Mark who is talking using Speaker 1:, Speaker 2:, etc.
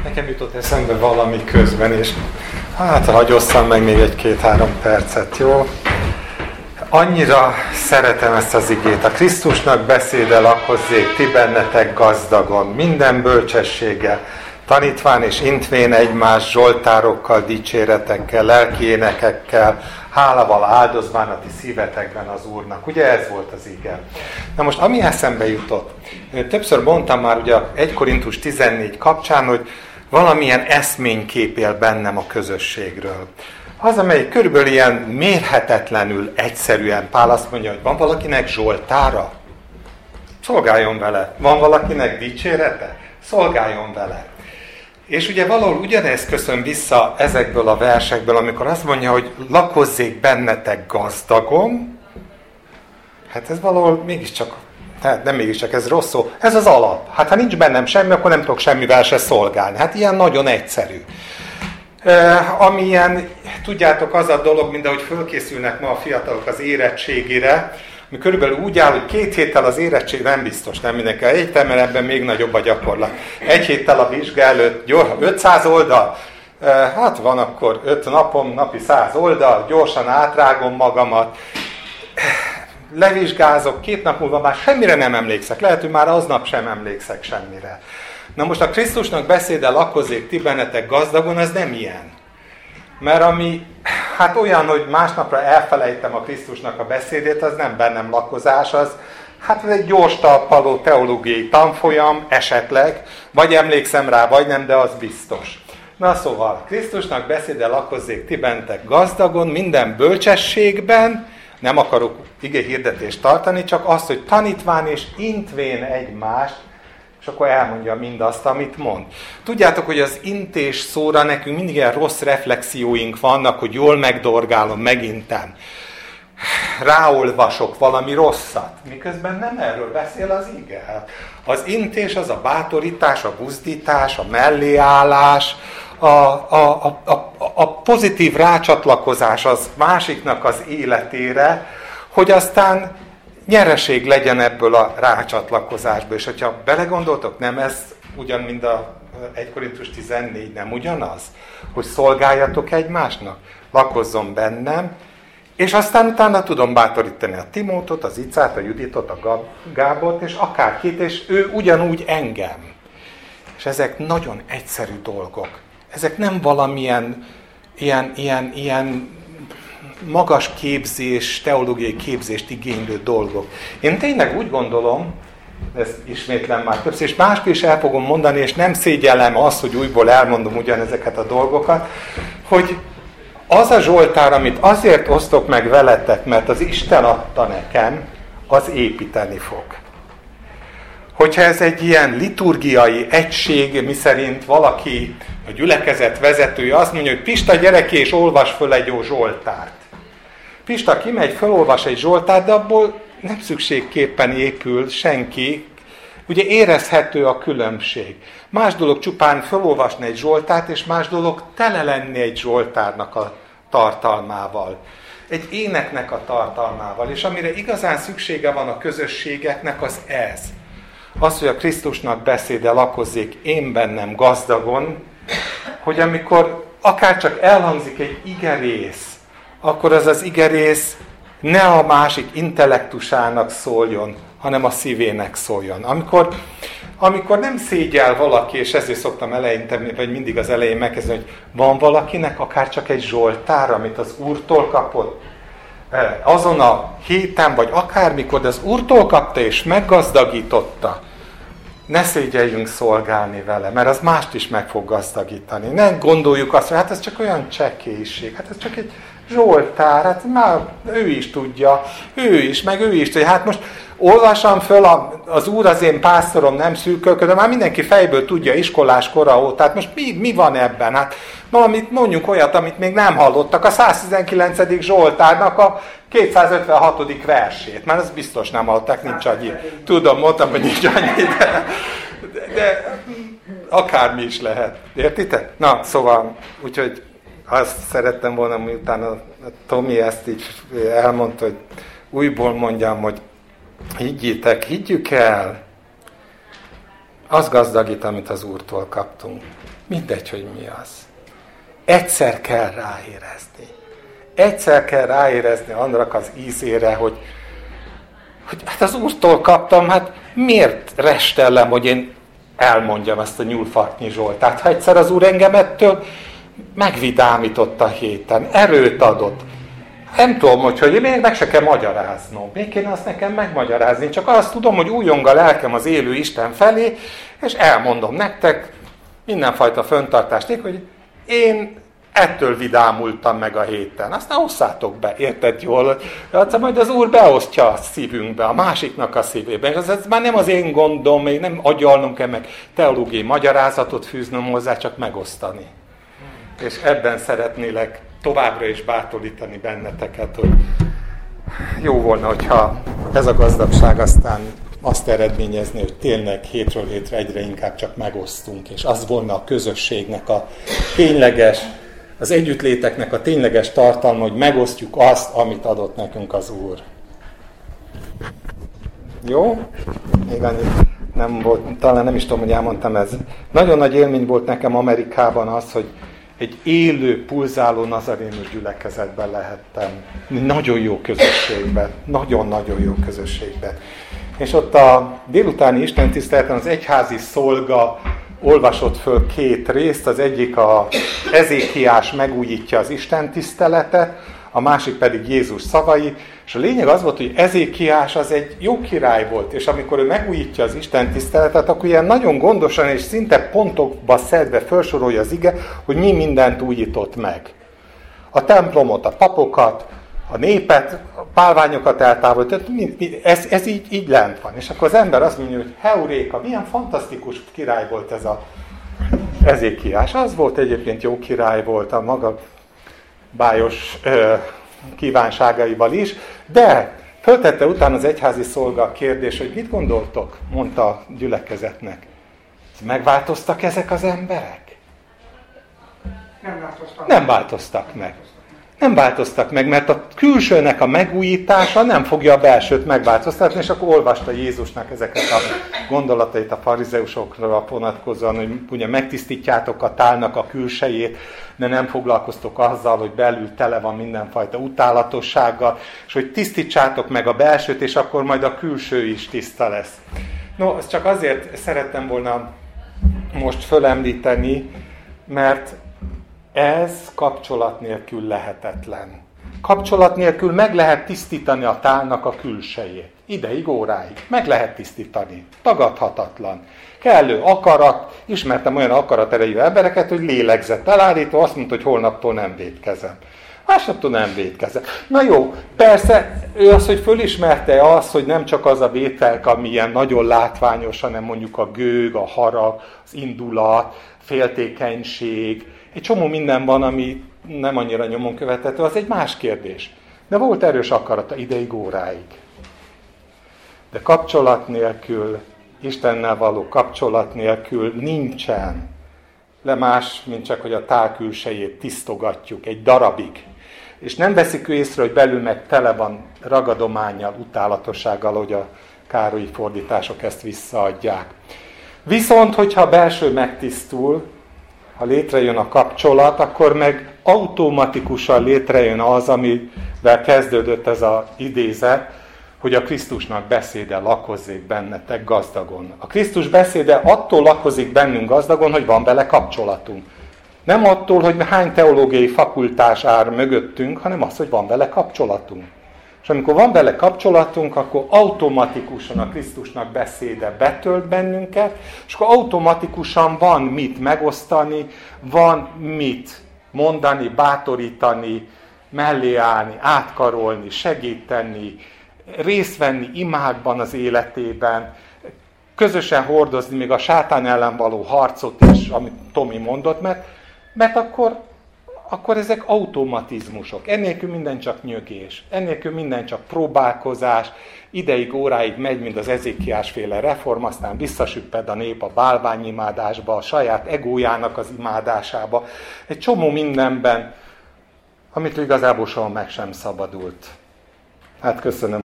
Speaker 1: Nekem jutott eszembe valami közben, és hát hagyosszam meg még egy 2-3 percet, jó? Annyira szeretem ezt az igét. A Krisztusnak beszéde lakozzék ti bennetek gazdagon, minden bölcsességgel, tanítván és intvén egymást zsoltárokkal, dicséretekkel, lelki énekekkel, hálával áldozván a ti szívetekben az Úrnak. Ugye ez volt az ige. Na most, ami eszembe jutott, többször mondtam már ugye 1 Korintus 14 kapcsán, hogy valamilyen eszménykép él bennem a közösségről. Az, amely körülbelül ilyen mérhetetlenül egyszerűen, Pál azt mondja, hogy van valakinek zsoltára? Szolgáljon vele. Van valakinek dicsérete? Szolgáljon vele. És ugye valahol ugyanez köszön vissza ezekből a versekből, amikor azt mondja, hogy lakozzék bennetek gazdagon. Hát ez valahol mégiscsak, nem mégiscsak, ez rossz szó. Ez az alap. Hát ha nincs bennem semmi, akkor nem tudok semmivel se szolgálni. Hát ilyen nagyon egyszerű. Amilyen, tudjátok, az a dolog, mint ahogy fölkészülnek ma a fiatalok az érettségire, ami körülbelül úgy áll, hogy 2 héttel az érettség, nem biztos, nem mindenki. Egy mert ebben még nagyobb a gyakorlat. 1 héttel a vizsga előtt, 500 oldal, hát van akkor 5 napom, napi 100 oldal, gyorsan átrágom magamat, levizsgázok, 2 nap múlva már semmire nem emlékszek, lehet, hogy már aznap sem emlékszek semmire. Na most a Krisztusnak beszéde lakozzék ti bennetek gazdagon, az nem ilyen. Mert ami, hát olyan, hogy másnapra elfelejtem a Krisztusnak a beszédét, az nem bennem lakozás, az, hát ez egy gyors talpaló teológiai tanfolyam, esetleg, vagy emlékszem rá, vagy nem, de az biztos. Na szóval, Krisztusnak beszéde lakozzék ti bennetek gazdagon, minden bölcsességben, nem akarok igehirdetést tartani, csak azt, hogy tanítván és intvén egymást, és akkor elmondja mindazt, amit mond. Tudjátok, hogy az intés szóra nekünk mindig ilyen rossz reflexióink vannak, hogy jól megdorgálom, megintem. Ráolvasok valami rosszat. Miközben nem erről beszél az ige. Az intés az a bátorítás, a buzdítás, a melléállás, a pozitív rácsatlakozás az másiknak az életére, hogy aztán nyereség legyen ebből a rácsatlakozásból. És hogyha belegondoltok, nem ez ugyan, mint a 1 Korintus 14, nem ugyanaz? Hogy szolgáljatok egymásnak, lakozzon bennem, és aztán utána tudom bátorítani a Timótot, az Icát, a Juditot, a Gábort, és akárkit, és ő ugyanúgy engem. És ezek nagyon egyszerű dolgok. Ezek nem valamilyen ilyen magas képzés, teológiai képzést igénylő dolgok. Én tényleg úgy gondolom, ezt ismétlem már többször, és máskor is el fogom mondani, és nem szégyellem azt, hogy újból elmondom ugyanezeket a dolgokat, hogy az a Zsoltár, amit azért osztok meg veletek, mert az Isten adta nekem, az építeni fog. Hogyha ez egy ilyen liturgiai egység, miszerint valaki, a gyülekezet vezetője azt mondja, hogy Pista, gyere ki és olvas föl egy jó Zsoltárt. Pista kimegy, felolvas egy Zsoltárt, de abból nem szükségképpen épül senki. Ugye érezhető a különbség. Más dolog csupán felolvasni egy Zsoltárt, és más dolog tele lenni egy Zsoltárnak a tartalmával. Egy éneknek a tartalmával. És amire igazán szüksége van a közösségeknek, az ez. Az, hogy a Krisztusnak beszéde lakozzék én bennem gazdagon, hogy amikor akárcsak elhangzik egy igerész, akkor az az igerész ne a másik intellektusának szóljon, hanem a szívének szóljon. Amikor nem szégyel valaki, és ezért szoktam eleinte, vagy mindig az elején megkezdeni, hogy van valakinek akárcsak egy Zsoltár, amit az Úrtól kapott, azon a héten, vagy akármikor, de az Úrtól kapta és meggazdagította, ne szégyeljünk szolgálni vele, mert az mást is meg fog gazdagítani. Ne gondoljuk azt, hogy hát ez csak olyan csekélység, hát ez csak egy Zsoltár, hát már ő is tudja, ő is tudja. Hát most olvassam föl, az Úr az én pásztorom, nem szűkölködöm, már mindenki fejből tudja iskolás kora óta, hát most mi van ebben? Hát valamit mondjunk olyat, amit még nem hallottak, a 119. Zsoltárnak a 256. versét, mert az biztos nem hallották, nincs annyi. Tudom, mondtam, hogy nincs annyi, de akármi is lehet. Értitek? Na, szóval, úgyhogy azt szerettem volna, miután a Tomi ezt így elmondta, hogy újból mondjam, hogy higgyétek, higgyük el, az gazdagít, amit az Úrtól kaptunk. Mindegy, hogy mi az. Egyszer kell ráérezni. Egyszer kell ráérezni annak az ízére, hogy hát az Úrtól kaptam, hát miért restellem, hogy én elmondjam ezt a nyúlfarknyi Zsoltát. Ha egyszer az Úr engem ettől megvidámított a héten, erőt adott. Nem tudom, hogy én még meg se kell magyaráznom. Még kéne azt nekem megmagyarázni. Csak azt tudom, hogy újjong a lelkem az élő Isten felé, és elmondom nektek mindenfajta föntartást, hogy én ettől vidámultam meg a héten. Aztán osszátok be, érted jól? Aztán majd az Úr beosztja a szívünkbe, a másiknak a szívébe. És ez már nem az én gondom, még nem agyalnom kell meg teológiai magyarázatot fűznöm hozzá, csak megosztani. És ebben szeretnélek továbbra is bátorítani benneteket, hogy jó volna, hogyha ez a gazdagság aztán azt eredményezni, hogy tényleg hétről hétre egyre inkább csak megosztunk, és az volna a közösségnek a tényleges, az együttléteknek a tényleges tartalma, hogy megosztjuk azt, amit adott nekünk az Úr. Jó? Még annyit nem volt, talán nem is tudom, hogy elmondtam ez. Nagyon nagy élmény volt nekem Amerikában az, hogy egy élő, pulzáló nazaréni gyülekezetben lehettem. Nagyon jó közösségben. Nagyon-nagyon jó közösségben. És ott a délutáni istentiszteleten az egyházi szolga olvasott föl 2 részt, az egyik a Ezékiás megújítja az istentiszteletet, a másik pedig Jézus szavai, és a lényeg az volt, hogy Ezékiás az egy jó király volt, és amikor ő megújítja az istentiszteletet, akkor ilyen nagyon gondosan és szinte pontokba szedve felsorolja az ige, hogy mi mindent újított meg. A templomot, a papokat, a népet, a bálványokat eltávolított, ez így lent van. És akkor az ember azt mondja, hogy heuréka, milyen fantasztikus király volt ez a Ezékiás. Az volt egyébként jó király volt a maga bájos kívánságaival is, de föltette utána az egyházi szolga a kérdés, hogy mit gondoltok, mondta a gyülekezetnek. Megváltoztak ezek az emberek? Nem változtak meg. Nem változtak meg, mert a külsőnek a megújítása nem fogja a belsőt megváltoztatni, és akkor olvasta Jézusnak ezeket a gondolatait a farizeusokra vonatkozóan, hogy ugye megtisztítjátok a tálnak a külsejét, de nem foglalkoztok azzal, hogy belül tele van mindenfajta utálatossággal, és hogy tisztítsátok meg a belsőt, és akkor majd a külső is tiszta lesz. No, ezt csak azért szerettem volna most fölemlíteni, mert ez kapcsolat nélkül lehetetlen. Kapcsolat nélkül meg lehet tisztítani a tálnak a külsejét. Ideig, óráig. Meg lehet tisztítani. Tagadhatatlan. Kellő akarat. Ismertem olyan akaraterejű embereket, hogy lélegzett elállítva, azt mondta, hogy holnaptól nem vétkezem. Másnaptól nem vétkezem. Na jó, persze ő az, hogy fölismerte azt, hogy nem csak az a vételk, ami ilyen nagyon látványos, hanem mondjuk a gőg, a harag, az indulat, féltékenység, egy csomó minden van, ami nem annyira nyomon követhető, az egy más kérdés. De volt erős akarata ideig, óráig. De kapcsolat nélkül, Istennel való kapcsolat nélkül nincsen le más, mint csak, hogy a tál külsejét tisztogatjuk egy darabig. És nem veszik ő észre, hogy belül meg tele van ragadománnyal, utálatossággal, hogy a Károlyi fordítások ezt visszaadják. Viszont, hogyha a belső megtisztul, ha létrejön a kapcsolat, akkor meg automatikusan létrejön az, amivel kezdődött ez az idézet, hogy a Krisztusnak beszéde lakozzék bennetek gazdagon. A Krisztus beszéde attól lakozik bennünk gazdagon, hogy van vele kapcsolatunk. Nem attól, hogy hány teológiai fakultás áll mögöttünk, hanem az, hogy van vele kapcsolatunk. És amikor van vele kapcsolatunk, akkor automatikusan a Krisztusnak beszéde betölt bennünket, és akkor automatikusan van mit megosztani, van mit mondani, bátorítani, mellé állni, átkarolni, segíteni, részt venni imákban az életében, közösen hordozni még a sátán ellen való harcot is, amit Tomi mondott, mert akkor ezek automatizmusok. Ennélkül minden csak nyögés, ennélkül minden csak próbálkozás, ideig, óráig megy, mint az Ezékiás-féle reform, aztán visszasüpped a nép a bálványimádásba, a saját egójának az imádásába, egy csomó mindenben, amit igazából soha meg sem szabadult. Hát köszönöm.